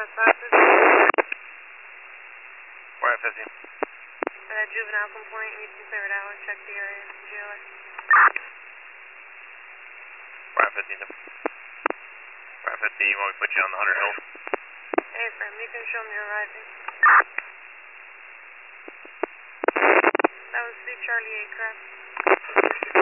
We're at 15. I got juvenile complaint. You can clear it out and check the area. Jailer. We're at 15. We're at 15. You want me to put you on the 100 Hill? Hey, friend, you can show me you're arriving. That was 3 Charlie 8 crap.